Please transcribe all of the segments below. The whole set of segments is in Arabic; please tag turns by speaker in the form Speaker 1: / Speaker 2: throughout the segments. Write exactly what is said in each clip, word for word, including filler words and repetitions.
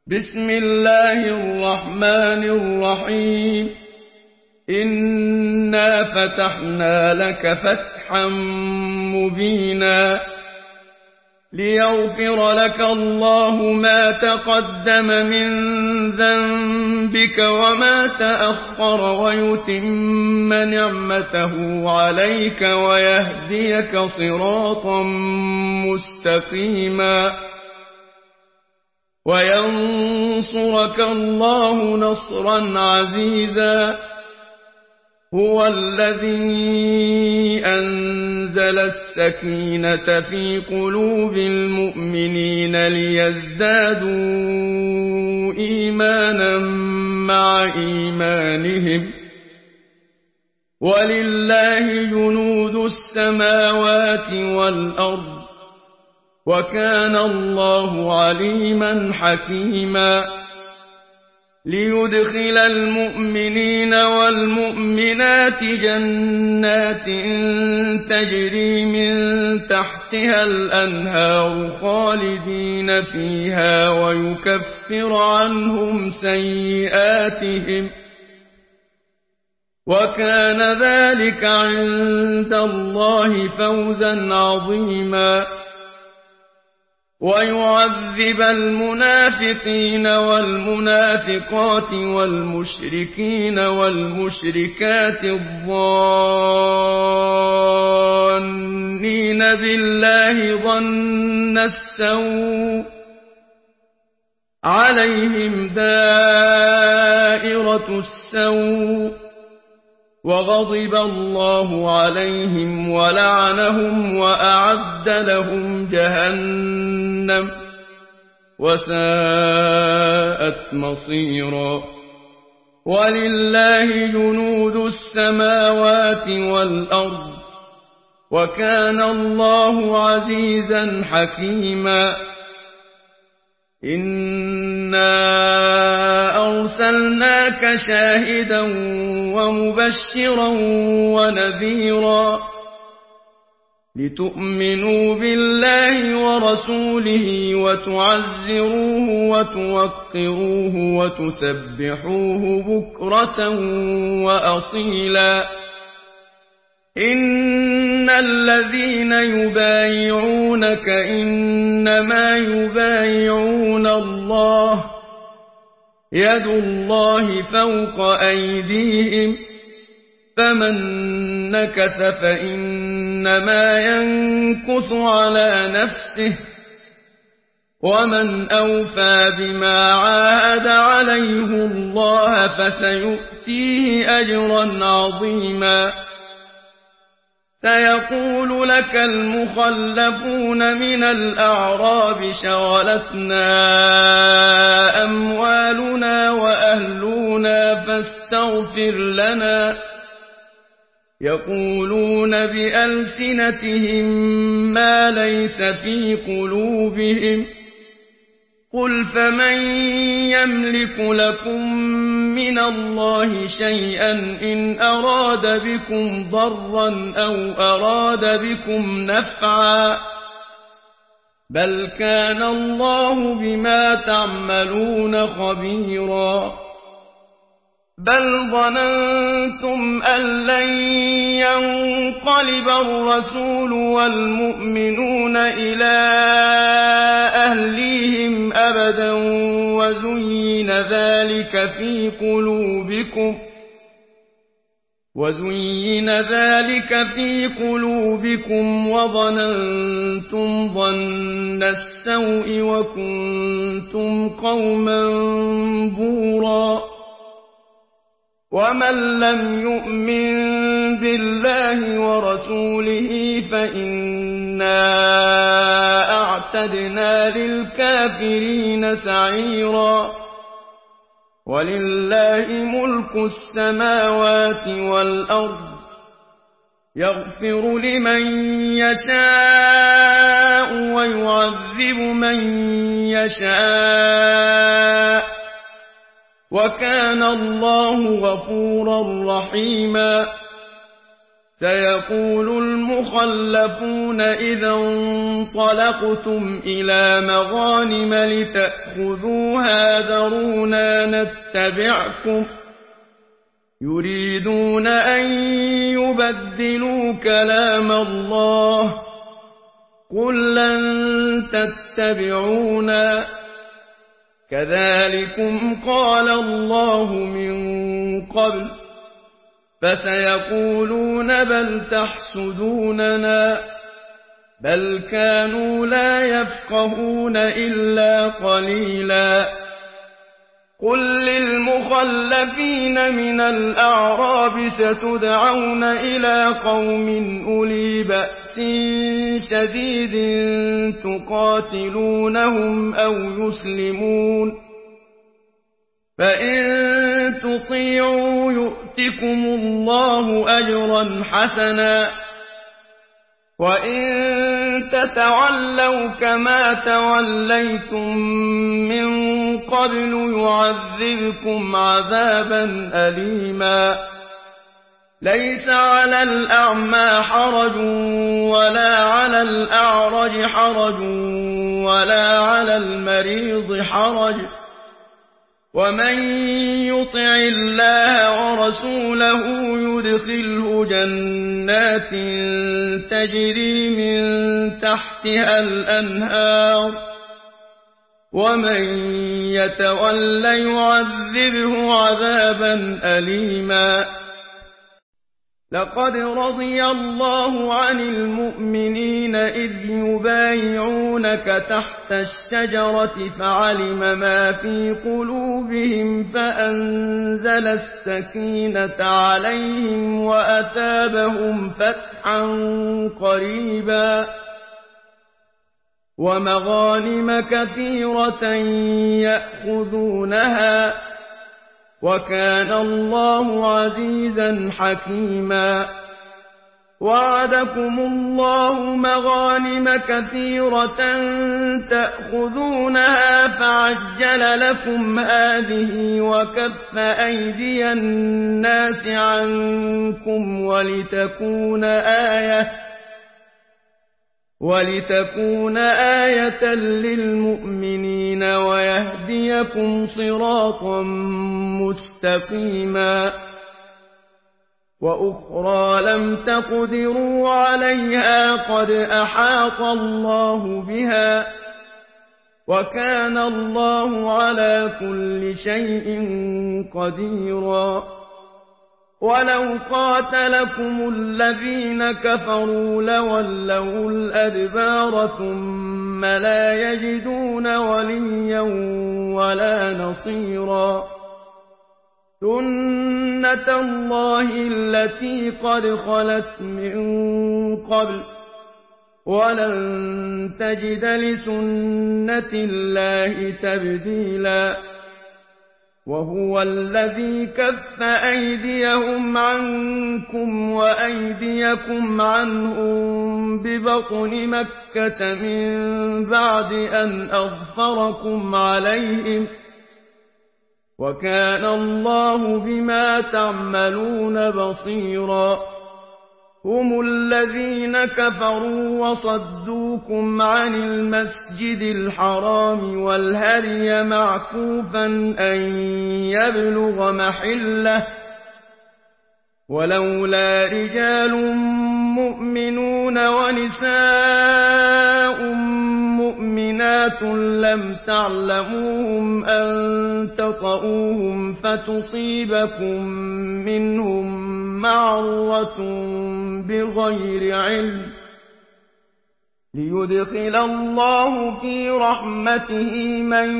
Speaker 1: بسم الله الرحمن الرحيم إنا فتحنا لك فتحا مبينا ليغفر لك الله ما تقدم من ذنبك وما تأخر ويتم نعمته عليك ويهديك صراطا مستقيما وينصرك الله نصرا عزيزا هو الذي أنزل السكينة في قلوب المؤمنين ليزدادوا إيمانا مع إيمانهم ولله جنود السماوات والأرض وكان الله عليما حكيما ليدخل المؤمنين والمؤمنات جنات تجري من تحتها الأنهار خالدين فيها ويكفر عنهم سيئاتهم وكان ذلك عند الله فوزا عظيما ويعذب المنافقين والمنافقات والمشركين والمشركات الظانين بالله ظن السوء عليهم دائرة السوء وغضب الله عليهم ولعنهم وأعد لهم جهنم وساءت مصيرا ولله جنود السماوات والأرض وكان الله عزيزا حكيما إنا أرسلناك شاهدا ومبشرا ونذيرا لتؤمنوا بالله ورسوله وتعزروه وتوقروه وتسبحوه بكرة وأصيلا إن الذين يبايعونك إنما يبايعون الله يد الله فوق أيديهم فمن نكث فإنما ينكث على نفسه ومن أوفى بما عاهد عليه الله فسيؤتيه أجرا عظيما سيقول لك المخلفون من الأعراب شغلتنا أموالنا وأهلنا فاستغفر لنا يقولون بألسنتهم ما ليس في قلوبهم قل فمن يملك لكم من الله شيئا إن أراد بكم ضرا أو أراد بكم نفعا بل كان الله بما تعملون خبيرا بل ظننتم أن لن ينقلب الرسول والمؤمنون إلى أهليهم أبدا وزين ذلك في قلوبكم وزين ذلك في قلوبكم وظننتم ظن السوء وكنتم قوما بورا ومن لم يؤمن بالله ورسوله فإنا أعتدنا للكافرين سعيرا ولله ملك السماوات والأرض يغفر لمن يشاء ويعذب من يشاء وكان الله غفورا رحيما سيقول المخلفون إذا انطلقتم إلى مغانم لتأخذوها ذرونا نتبعكم يريدون أن يبدلوا كلام الله قل لن تتبعونا كذلكم قال الله من قبل فسيقولون بل تحسدوننا بل كانوا لا يفقهون إلا قليلا قل للمخلفين من الأعراب ستدعون إلى قوم أولي بأس شديد تقاتلونهم أو يسلمون فإن تطيعوا يؤتكم الله أجرا حسنا وإن تتولوا كما توليتم من قبل يعذبكم عذابا أليما ليس على الأعمى حرج ولا على الأعرج حرج ولا على المريض حرج ومن يطع الله ورسوله يدخله جنات تجري من تحتها الأنهار ومن يتول يعذبه عذابا أليما لقد رضي الله عن المؤمنين إذ يبايعونك تحت الشجرة فعلم ما في قلوبهم فأنزل السكينة عليهم وأثابهم فتحا قريبا ومغانم كثيرة يأخذونها وكان الله عزيزا حكيما وعدكم الله مغانم كثيرة تأخذونها فعجل لكم هذه وكف أيدي الناس عنكم ولتكون آية ولتكون آية للمؤمنين ويهديكم صراطا مستقيما وأخرى لم تقدروا عليها قد أحاط الله بها وكان الله على كل شيء قديرا ولو قاتلكم الذين كفروا لولوا الأدبار ثم لا يجدون وليا ولا نصيرا سنة الله التي قد خلت من قبل ولن تجد لسنة الله تبديلا وهو الذي كف أيديهم عنكم وأيديكم عنهم ببطن مكة من بعد أن أظفركم عليهم وكان الله بما تعملون بصيرا هم الذين كفروا وصدوكم عن المسجد الحرام والهدي معكوفا أن يبلغ محله ولولا رجال مؤمنون ونساء مؤمنات لم تعلموهم أن تطؤوهم فتصيبكم منهم معرة بغير علم ليدخل الله في رحمته من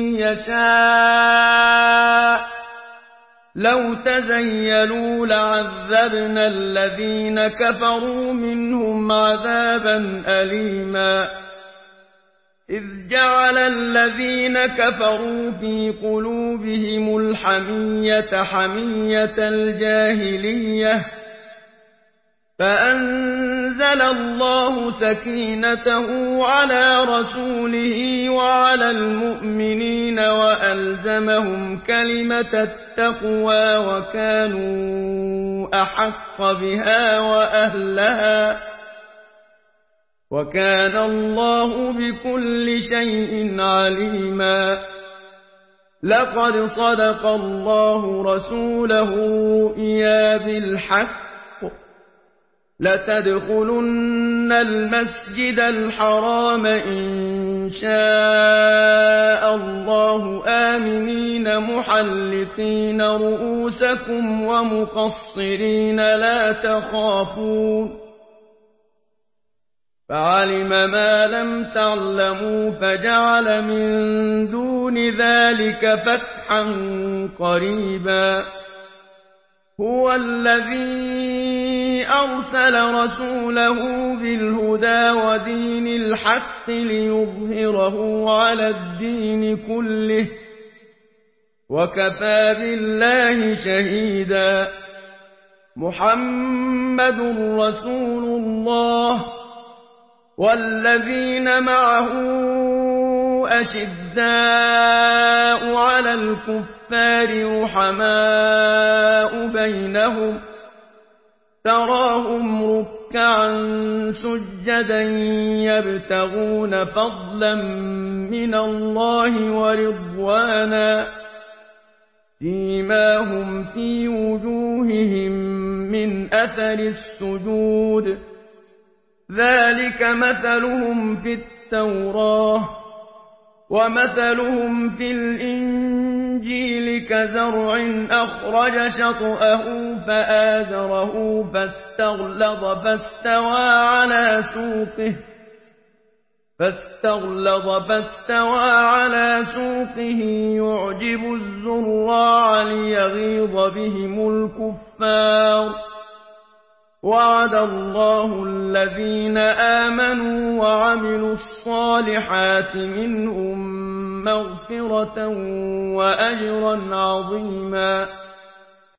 Speaker 1: يشاء لو تزيلوا لعذبنا الذين كفروا منهم عذابا أليما إذ جعل الذين كفروا في قلوبهم الحمية حمية الجاهلية فأنزل الله سكينته على رسوله وعلى المؤمنين وألزمهم كلمة التقوى وكانوا أحق بها وأهلها وكان الله بكل شيء عليما. لقد صدق الله رسوله الرؤيا بالحق لتدخلن المسجد الحرام إن شاء الله آمنين محلقين رؤوسكم ومقصرين لا تخافون فعلم ما لم تعلموا فجعل من دون ذلك فتحا قريبا. هو الذي أرسل رسوله بالهدى ودين الحق ليظهره على الدين كله وكفى بالله شهيدا. محمد رسول الله والذين معه أشداء على الكفار رحماء بينهم تراهم ركعا سجدا يبتغون فضلا من الله ورضوانا سيماهم في وجوههم من أثر السجود ذلك مثلهم في التوراة ومثلهم في الإنجيل كزرع أخرج شطأه فآزره فاستغلظ فاستوى على سوقه فاستغلظ فاستوى على سوقه يعجب الزراع ليغيظ بهم الكفار. وعد الله الذين آمنوا وعملوا الصالحات منهم مغفرة وأجرا عظيما.